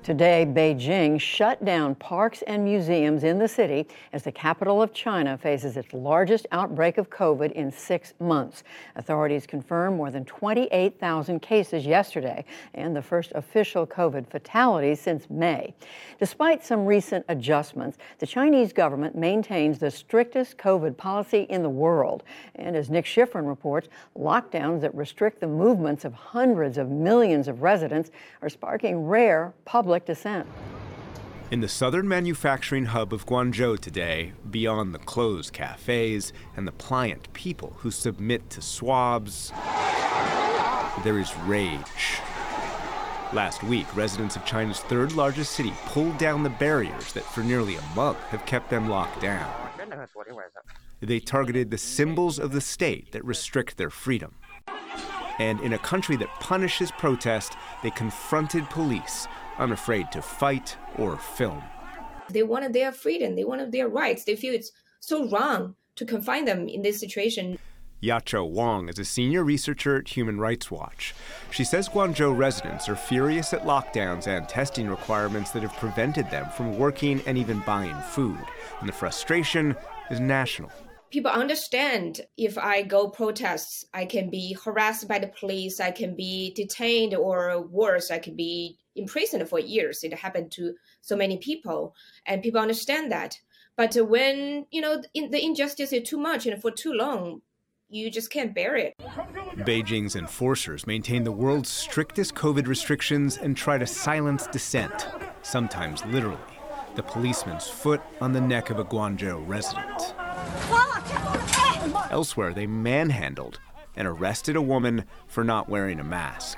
Today, Beijing shut down parks and museums in the city as the capital of China faces its largest outbreak of COVID in 6 months. Authorities confirmed more than 28,000 cases yesterday and the first official COVID fatalities since May. Despite some recent adjustments, the Chinese government maintains the strictest COVID policy in the world. And as Nick Schifrin reports, lockdowns that restrict the movements of hundreds of millions of residents are sparking rare public dissent. In the southern manufacturing hub of Guangzhou today, beyond the closed cafes and the pliant people who submit to swabs, there is rage. Last week, residents of China's third largest city pulled down the barriers that for nearly a month have kept them locked down. They targeted the symbols of the state that restrict their freedom. And in a country that punishes protest, they confronted police, unafraid to fight or film. They wanted their freedom, they wanted their rights. They feel it's so wrong to confine them in this situation. Yachou Wang is a senior researcher at Human Rights Watch. She says Guangzhou residents are furious at lockdowns and testing requirements that have prevented them from working and even buying food. And the frustration is national. People understand if I go protests, I can be harassed by the police, I can be detained, or worse, I can be imprisoned for years. It happened to so many people, and people understand that. But when, the injustice is too much and for too long, you just can't bear it. Beijing's enforcers maintain the world's strictest COVID restrictions and try to silence dissent, sometimes literally. The policeman's foot on the neck of a Guangzhou resident. Elsewhere, they manhandled and arrested a woman for not wearing a mask.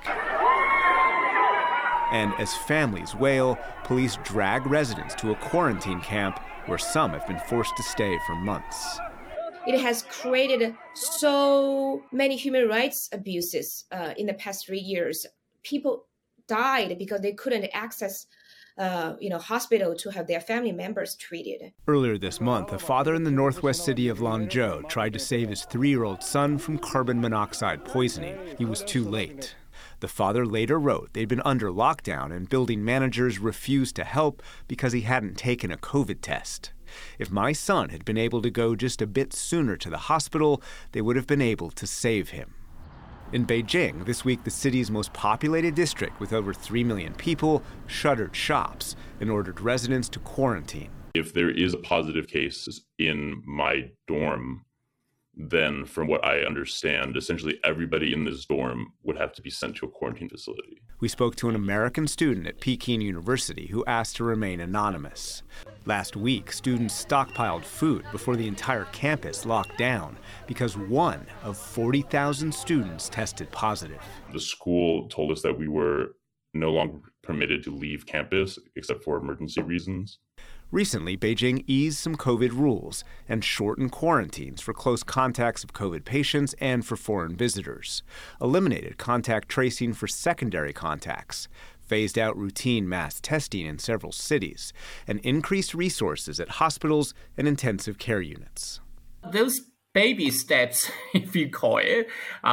And as families wail, police drag residents to a quarantine camp where some have been forced to stay for months. It has created so many human rights abuses in the past 3 years. People died because they couldn't access hospital to have their family members treated. Earlier this month, a father in the northwest city of Lanzhou tried to save his 3-year-old son from carbon monoxide poisoning. He was too late. The father later wrote they'd been under lockdown and building managers refused to help because he hadn't taken a COVID test. If my son had been able to go just a bit sooner to the hospital, they would have been able to save him. In Beijing, this week, the city's most populated district with over 3 million people shuttered shops and ordered residents to quarantine. If there is a positive case in my dorm, then from what I understand, essentially everybody in this dorm would have to be sent to a quarantine facility. We spoke to an American student at Peking University who asked to remain anonymous. Last week, students stockpiled food before the entire campus locked down because one of 40,000 students tested positive. The school told us that we were no longer permitted to leave campus except for emergency reasons. Recently, Beijing eased some COVID rules and shortened quarantines for close contacts of COVID patients and for foreign visitors, eliminated contact tracing for secondary contacts, phased out routine mass testing in several cities, and increased resources at hospitals and intensive care units. Those baby steps, if you call it,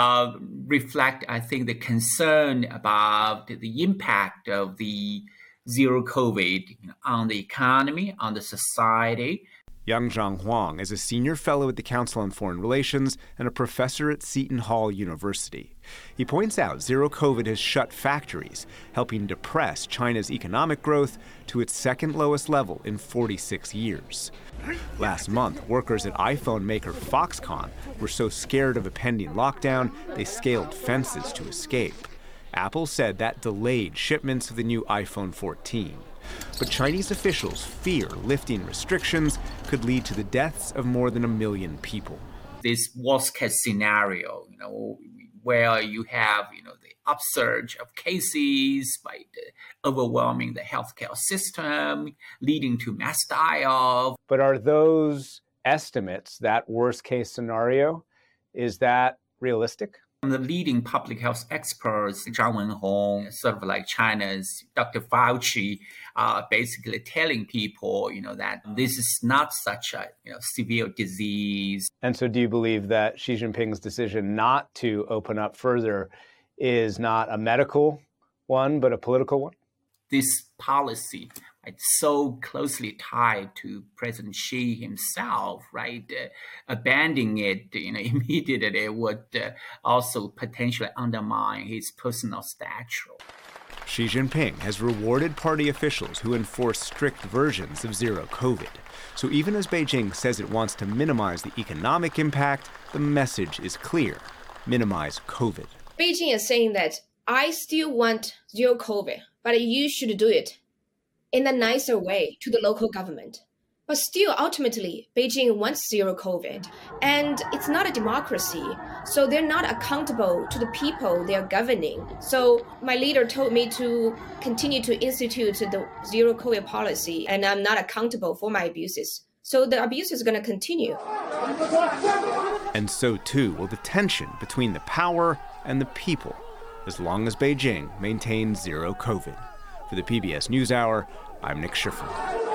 reflect, I think, the concern about the impact of the zero COVID on the economy, on the society. Yang Zhanghuang is a senior fellow at the Council on Foreign Relations and a professor at Seton Hall University. He points out zero COVID has shut factories, helping depress China's economic growth to its second lowest level in 46 years. Last month, workers at iPhone maker Foxconn were so scared of a pending lockdown, they scaled fences to escape. Apple said that delayed shipments of the new iPhone 14. But Chinese officials fear lifting restrictions could lead to the deaths of more than 1 million people. This worst-case scenario, where you have, the upsurge of cases by overwhelming the healthcare system, leading to mass die-off. But are those estimates, that worst-case scenario, is that realistic? The leading public health experts, Zhang Wenhong, sort of like China's Dr. Fauci, are basically telling people, that this is not such a severe disease. And so do you believe that Xi Jinping's decision not to open up further is not a medical one, but a political one? this policy, right, so closely tied to President Xi himself, right, abandoning it, immediately would also potentially undermine his personal stature. Xi Jinping has rewarded party officials who enforce strict versions of zero COVID. So even as Beijing says it wants to minimize the economic impact, the message is clear: minimize COVID. Beijing is saying that I still want zero COVID, but you should do it in a nicer way to the local government. But still, ultimately, Beijing wants zero COVID. And it's not a democracy, so they're not accountable to the people they are governing. So my leader told me to continue to institute the zero COVID policy, and I'm not accountable for my abuses. So the abuse is going to continue. And so too will the tension between the power and the people, as long as Beijing maintains zero COVID. For the PBS NewsHour, I'm Nick Schifrin.